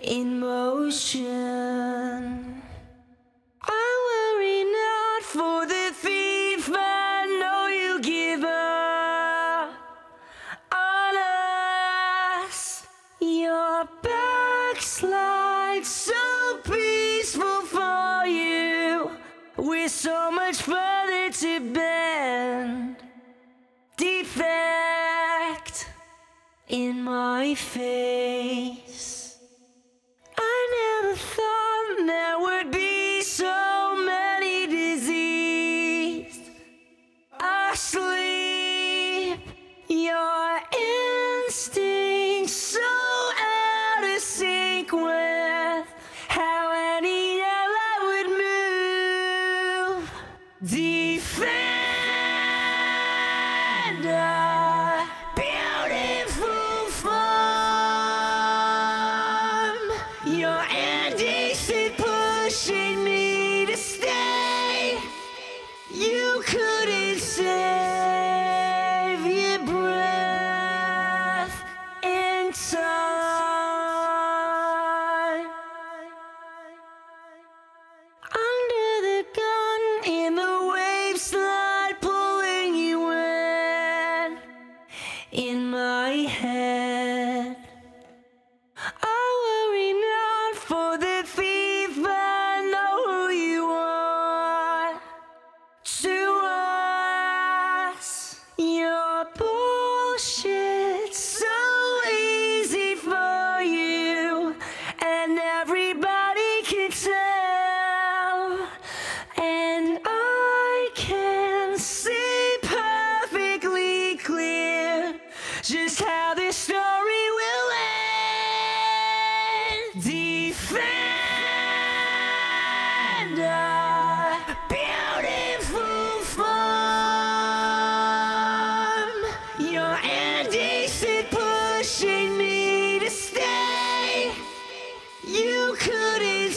in motion. I worry not for the thief, I know you give up on us. Your backslide so peaceful for you, with so much further to bend. Defect in my face. I never thought there would be so many diseased asleep. Your instincts so out of sync with how any eye would move. Defender, beautiful form. Your indecent pushing me to stay. You couldn't save your breath in time. Under the gun, in the wave slide, pulling you in my head. I worry not for the thief, I know who you are to us. Your bullshit's so easy for you, and everybody can tell. And I can see perfectly clear just how this story will end. Defender, beautiful form. Your indecent pushing me to stay. You couldn't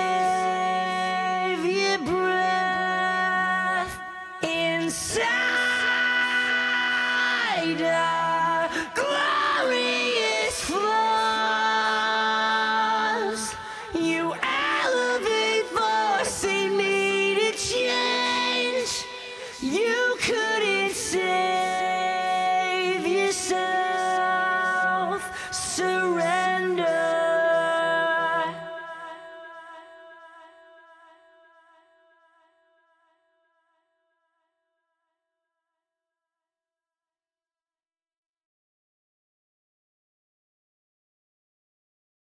save your breath inside our glorious flaws. You elevate, forcing me to change. You couldn't save yourself. Surrender.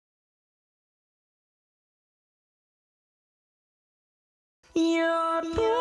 Your